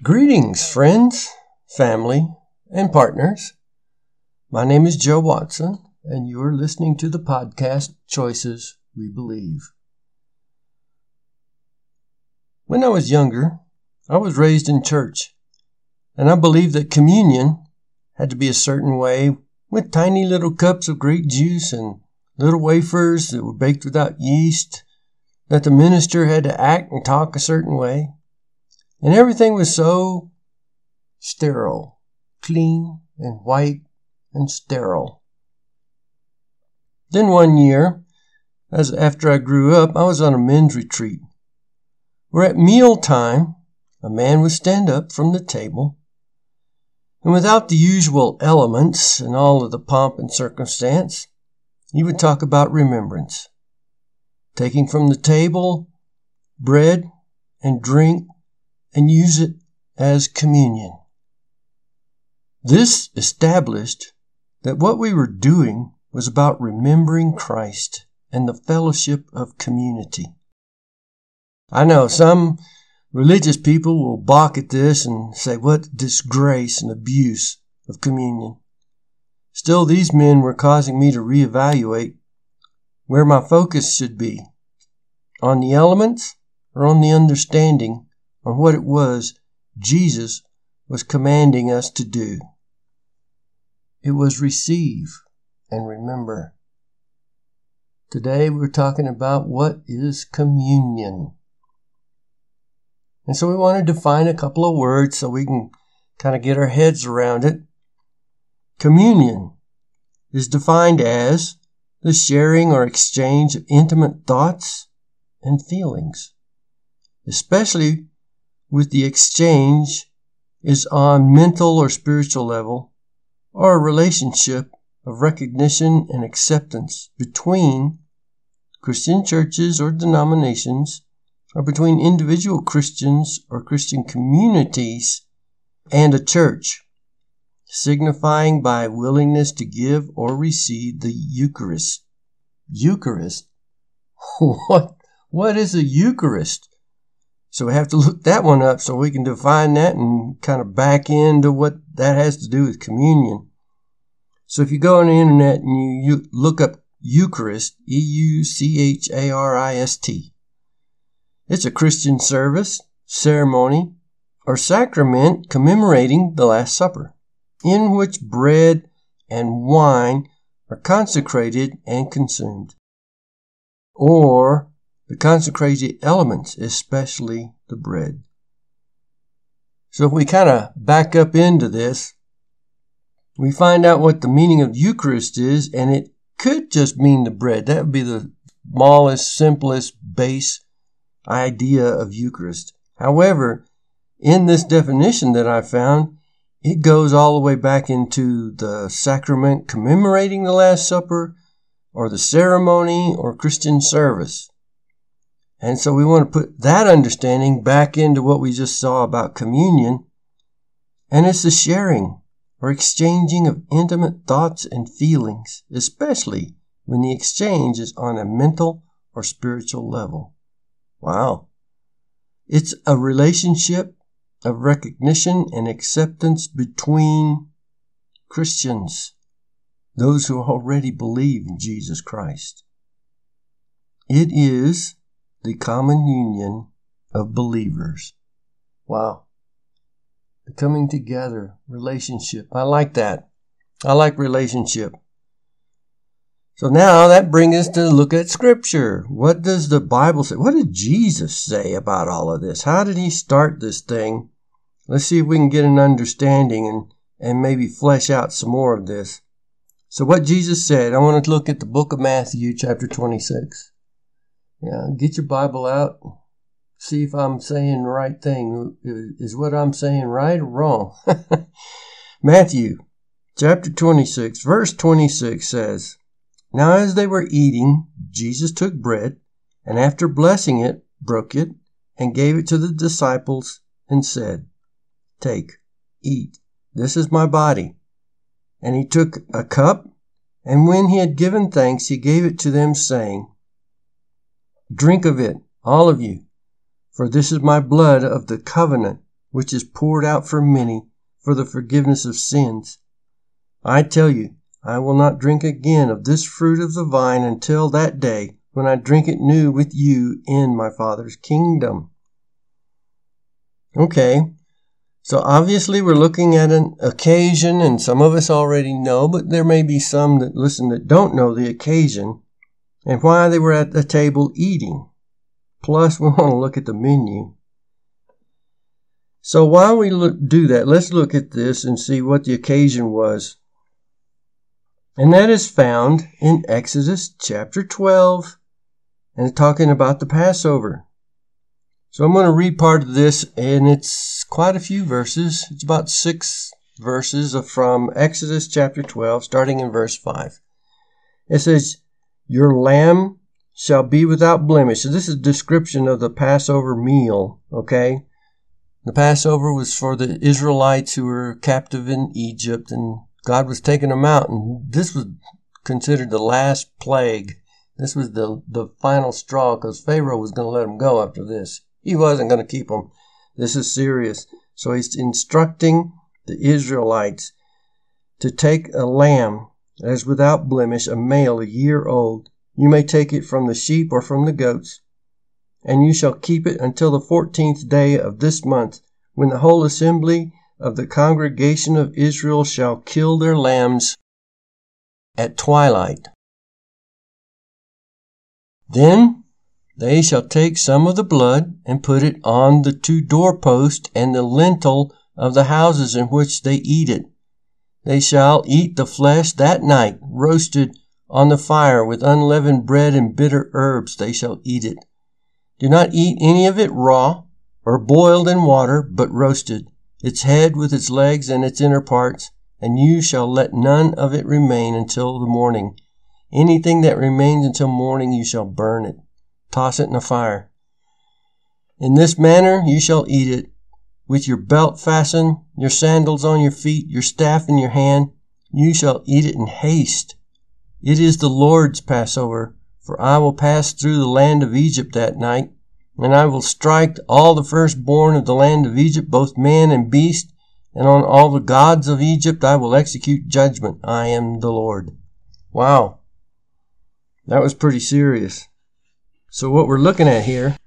Greetings, friends, family, and partners. My name is Joe Watson, and you are listening to the podcast Choices We Believe. When I was younger, I was raised in church, and I believed that communion had to be a certain way with tiny little cups of grape juice and little wafers that were baked without yeast, that the minister had to act and talk a certain way. And everything was so sterile, clean and white and sterile. Then one year, after I grew up, I was on a men's retreat, where at mealtime, a man would stand up from the table, and without the usual elements and all of the pomp and circumstance, he would talk about remembrance, taking from the table bread and drink and use it as communion. This established that what we were doing was about remembering Christ and the fellowship of community. I know some religious people will balk at this and say, what disgrace and abuse of communion. Still, these men were causing me to reevaluate where my focus should be, on the elements or on the understanding on what it was Jesus was commanding us to do. It was receive and remember. Today we're talking about what is communion. And so we want to define a couple of words so we can kind of get our heads around it. Communion is defined as the sharing or exchange of intimate thoughts and feelings, especially with the exchange is on mental or spiritual level, or a relationship of recognition and acceptance between Christian churches or denominations, or between individual Christians or Christian communities and a church, signifying by willingness to give or receive the Eucharist. Eucharist? What is a Eucharist? So we have to look that one up so we can define that and kind of back into what that has to do with communion. So if you go on the internet and you look up Eucharist, Eucharist, it's a Christian service, ceremony, or sacrament commemorating the Last Supper, in which bread and wine are consecrated and consumed, or the consecrated elements, especially the bread. So if we kind of back up into this, we find out what the meaning of Eucharist is, and it could just mean the bread. That would be the smallest, simplest, base idea of Eucharist. However, in this definition that I found, it goes all the way back into the sacrament commemorating the Last Supper, or the ceremony, or Christian service. And so we want to put that understanding back into what we just saw about communion. And it's the sharing or exchanging of intimate thoughts and feelings, especially when the exchange is on a mental or spiritual level. Wow. It's a relationship of recognition and acceptance between Christians, those who already believe in Jesus Christ. It is the common union of believers. Wow. The coming together, relationship. I like that. I like relationship. So now that brings us to look at Scripture. What does the Bible say? What did Jesus say about all of this? How did he start this thing? Let's see if we can get an understanding and maybe flesh out some more of this. So what Jesus said, I want to look at the book of Matthew, chapter 26. Yeah, get your Bible out. See if I'm saying the right thing. Is what I'm saying right or wrong? Matthew, chapter 26, verse 26 says, Now as they were eating, Jesus took bread, and after blessing it, broke it, and gave it to the disciples, and said, Take, eat, this is my body. And he took a cup, and when he had given thanks, he gave it to them, saying, Drink of it, all of you, for this is my blood of the covenant, which is poured out for many for the forgiveness of sins. I tell you, I will not drink again of this fruit of the vine until that day when I drink it new with you in my Father's kingdom. Okay, so obviously we're looking at an occasion, and some of us already know, but there may be some that listen that don't know the occasion and why they were at the table eating. Plus, we want to look at the menu. So while we do that, let's look at this and see what the occasion was. And that is found in Exodus chapter 12, and talking about the Passover. So I'm going to read part of this, and it's quite a few verses. It's about 6 verses from Exodus chapter 12, starting in verse 5. It says, "Your lamb shall be without blemish." So this is a description of the Passover meal, okay? The Passover was for the Israelites who were captive in Egypt, and God was taking them out, and this was considered the last plague. This was the final straw, because Pharaoh was going to let them go after this. He wasn't going to keep them. This is serious. So he's instructing the Israelites to take a lamb that is without blemish, a male, a year old. You may take it from the sheep or from the goats, and you shall keep it until the 14th day of this month, when the whole assembly of the congregation of Israel shall kill their lambs at twilight. Then they shall take some of the blood and put it on the 2 doorposts and the lintel of the houses in which they eat it. They shall eat the flesh that night, roasted on the fire with unleavened bread and bitter herbs. They shall eat it. Do not eat any of it raw or boiled in water, but roasted, its head with its legs and its inner parts, and you shall let none of it remain until the morning. Anything that remains until morning you shall burn it. Toss it in the fire. In this manner you shall eat it, with your belt fastened, your sandals on your feet, your staff in your hand. You shall eat it in haste. It is the Lord's Passover, for I will pass through the land of Egypt that night, and I will strike all the firstborn of the land of Egypt, both man and beast, and on all the gods of Egypt I will execute judgment. I am the Lord. Wow. That was pretty serious. So what we're looking at here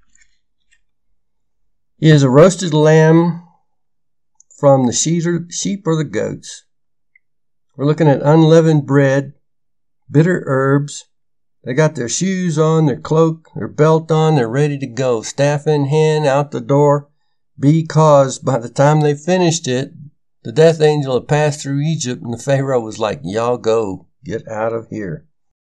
is a roasted lamb from the sheep or the goats. We're looking at unleavened bread, bitter herbs. They got their shoes on, their cloak, their belt on. They're ready to go, staff in hand, out the door, because by the time they finished it, the death angel had passed through Egypt, and the Pharaoh was like, y'all go, get out of here.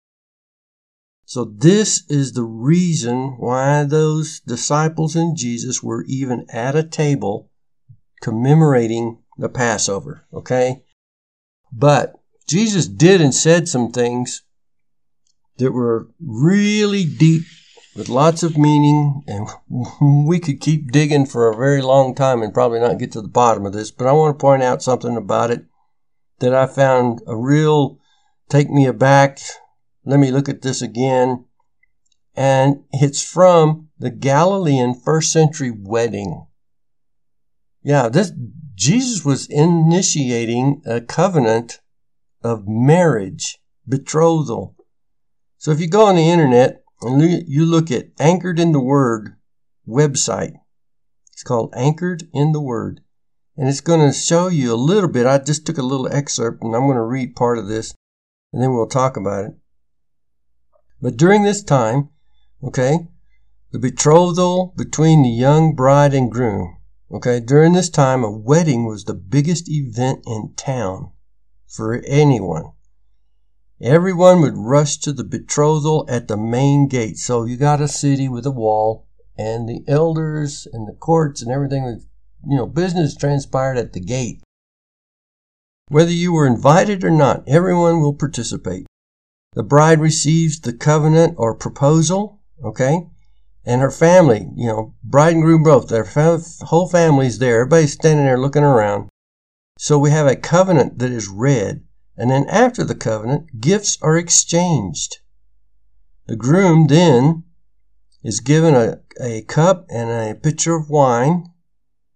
So this is the reason why those disciples and Jesus were even at a table commemorating the Passover, okay? But Jesus did and said some things that were really deep with lots of meaning, and we could keep digging for a very long time and probably not get to the bottom of this, but I want to point out something about it that I found a real take me aback. Let me look at this again. And it's from the Galilean first century wedding. Yeah, Jesus was initiating a covenant of marriage, betrothal. So if you go on the internet and you look at Anchored in the Word website, it's called Anchored in the Word. And it's going to show you a little bit. I just took a little excerpt and I'm going to read part of this and then we'll talk about it. But during this time, okay, the betrothal between the young bride and groom, okay, during this time, a wedding was the biggest event in town for anyone. Everyone would rush to the betrothal at the main gate. So you got a city with a wall, and the elders and the courts and everything, business transpired at the gate. Whether you were invited or not, everyone will participate. The bride receives the covenant or proposal, okay? And her family, bride and groom both, their whole family's there. Everybody's standing there looking around. So we have a covenant that is read. And then after the covenant, gifts are exchanged. The groom then is given a cup and a pitcher of wine.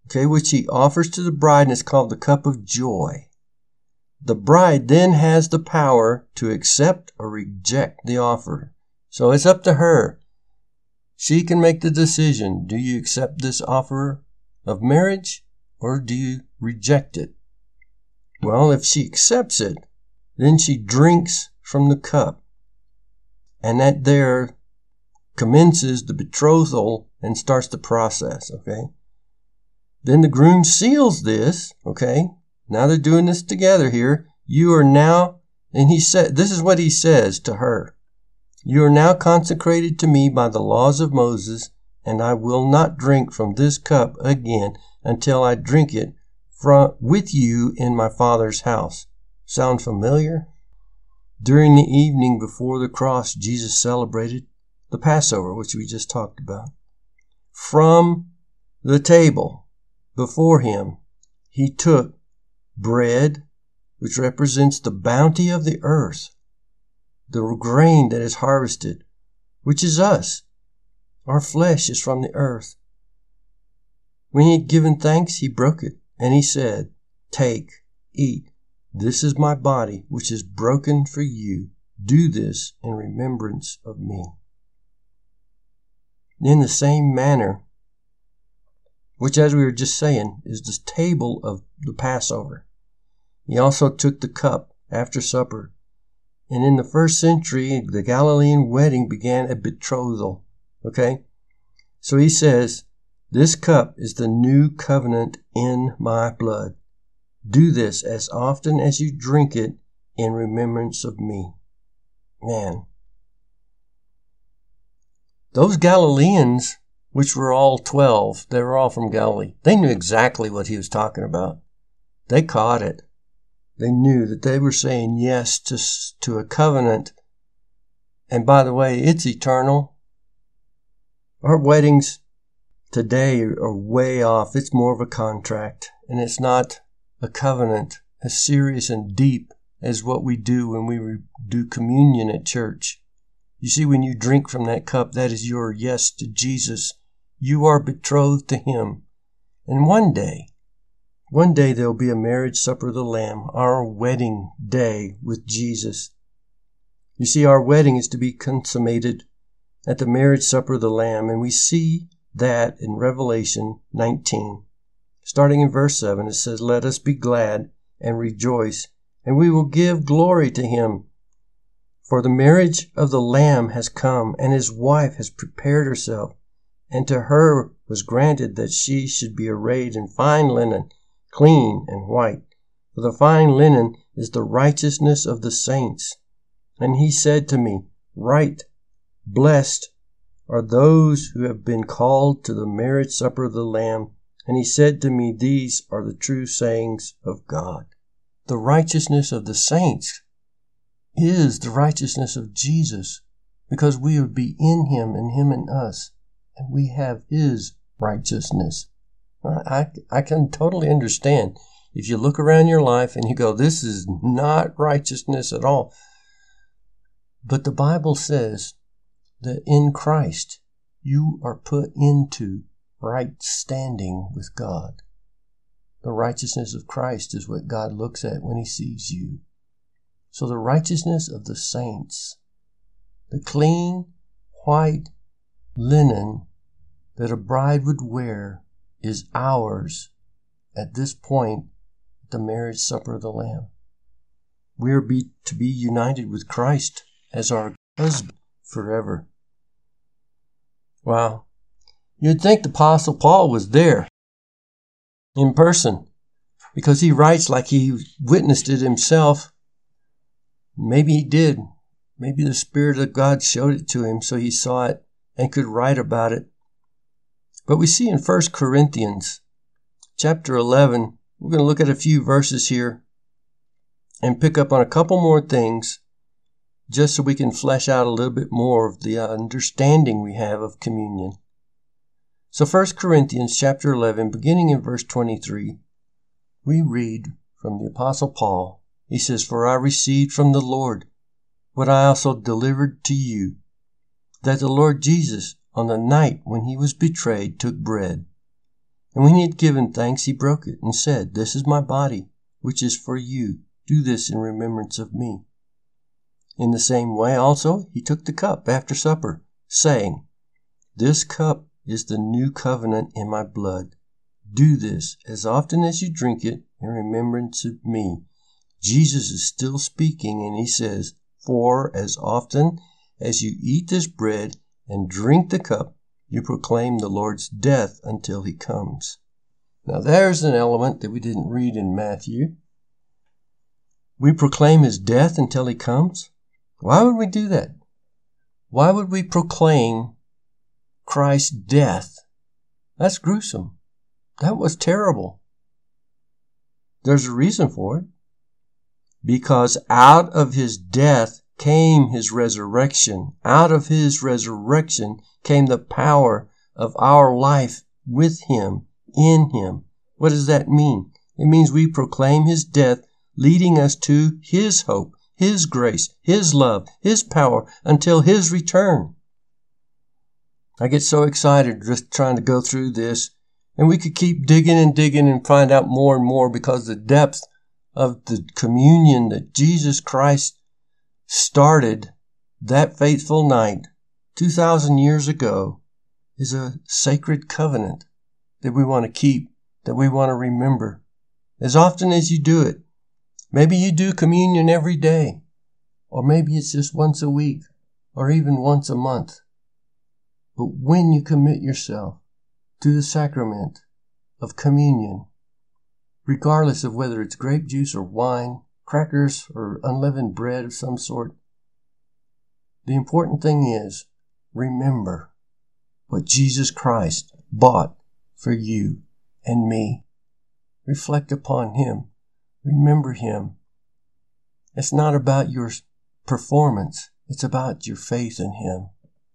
okay, which he offers to the bride, and it's called the cup of joy. The bride then has the power to accept or reject the offer. So it's up to her. She can make the decision. Do you accept this offer of marriage or do you reject it? Well, if she accepts it, then she drinks from the cup. And that there commences the betrothal and starts the process, okay? Then the groom seals this, okay? Now they're doing this together here. You are now, and he said, this is what he says to her. You are now consecrated to me by the laws of Moses, and I will not drink from this cup again until I drink it with you in my Father's house. Sound familiar? During the evening before the cross, Jesus celebrated the Passover, which we just talked about. From the table before him, he took bread, which represents the bounty of the earth, the grain that is harvested, which is us. Our flesh is from the earth. When he had given thanks, he broke it, and he said, Take, eat. This is my body, which is broken for you. Do this in remembrance of me. In the same manner, which, as we were just saying, is the table of the Passover, he also took the cup after supper. And in the first century, the Galilean wedding began a betrothal. Okay? So he says, This cup is the new covenant in my blood. Do this as often as you drink it in remembrance of me. Man. Those Galileans, which were all 12, they were all from Galilee. They knew exactly what he was talking about. They caught it. They knew that they were saying yes to a covenant. And by the way, it's eternal. Our weddings today are way off. It's more of a contract, and it's not a covenant as serious and deep as what we do when we do communion at church. You see, when you drink from that cup, that is your yes to Jesus. You are betrothed to him. And one day there'll be a marriage supper of the Lamb, our wedding day with Jesus. You see, our wedding is to be consummated at the marriage supper of the Lamb, and we see that in Revelation 19. Starting in verse 7, it says, Let us be glad and rejoice, and we will give glory to him. For the marriage of the Lamb has come, and his wife has prepared herself, and to her was granted that she should be arrayed in fine linen, clean and white. For the fine linen is the righteousness of the saints. And he said to me, Write, blessed are those who have been called to the marriage supper of the Lamb. And he said to me, These are the true sayings of God. The righteousness of the saints is the righteousness of Jesus, because we would be in him and him in us, and we have his righteousness. I can totally understand if you look around your life and you go, this is not righteousness at all. But the Bible says that in Christ you are put into right standing with God. The righteousness of Christ is what God looks at when he sees you. So the righteousness of the saints, the clean, white linen that a bride would wear, is ours at this point at the marriage supper of the Lamb. We are to be united with Christ as our husband forever. Wow. You'd think the Apostle Paul was there in person, because he writes like he witnessed it himself. Maybe he did. Maybe the Spirit of God showed it to him so he saw it and could write about it. But we see in 1 Corinthians chapter 11, we're going to look at a few verses here and pick up on a couple more things just so we can flesh out a little bit more of the understanding we have of communion. So 1 Corinthians chapter 11, beginning in verse 23, we read from the Apostle Paul. He says, For I received from the Lord what I also delivered to you, that the Lord Jesus, on the night when he was betrayed, took bread. And when he had given thanks, he broke it and said, "This is my body, which is for you. Do this in remembrance of me." In the same way also he took the cup after supper, saying, "This cup is the new covenant in my blood. Do this as often as you drink it in remembrance of me." Jesus is still speaking, and he says, "For as often as you eat this bread and drink the cup, you proclaim the Lord's death until he comes." Now there's an element that we didn't read in Matthew. We proclaim his death until he comes. Why would we do that? Why would we proclaim Christ's death? That's gruesome. That was terrible. There's a reason for it. Because out of his death came his resurrection. Out of his resurrection came the power of our life with him, in him. What does that mean? It means we proclaim his death, leading us to his hope, his grace, his love, his power until his return. I get so excited just trying to go through this, and we could keep digging and find out more and more, because the depth of the communion that Jesus Christ started that fateful night 2,000 years ago is a sacred covenant that we want to keep, that we want to remember as often as you do it. Maybe you do communion every day, or maybe it's just once a week, or even once a month. But when you commit yourself to the sacrament of communion, regardless of whether it's grape juice or wine, crackers or unleavened bread of some sort, the important thing is, remember what Jesus Christ bought for you and me. Reflect upon him. Remember him. It's not about your performance. It's about your faith in him.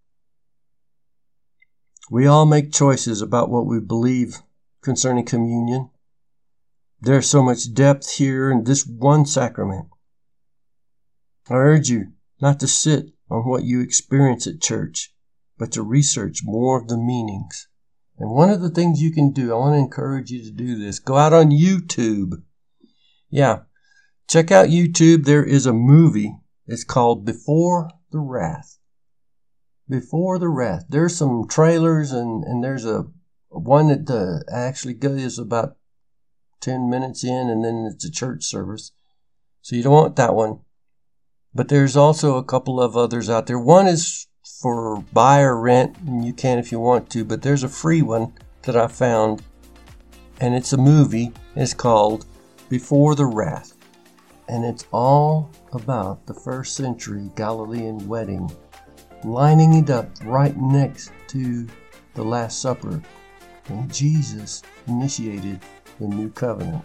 We all make choices about what we believe concerning communion. There's so much depth here in this one sacrament. I urge you not to sit on what you experience at church, but to research more of the meanings. And one of the things you can do, I want to encourage you to do this. Go out on YouTube. Yeah, check out YouTube. There is a movie. It's called Before the Wrath. Before the Wrath. There's some trailers, and there's a one that actually goes about 10 minutes in, and then it's a church service. So you don't want that one. But there's also a couple of others out there. One is for buy or rent, and you can if you want to, but there's a free one that I found, and it's a movie. It's called Before the Wrath, and it's all about the first century Galilean wedding, lining it up right next to the Last Supper when Jesus initiated the new covenant.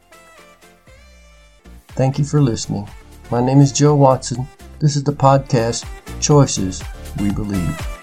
Thank you for listening. My name is Joe Watson. This is the podcast Choices We Believe.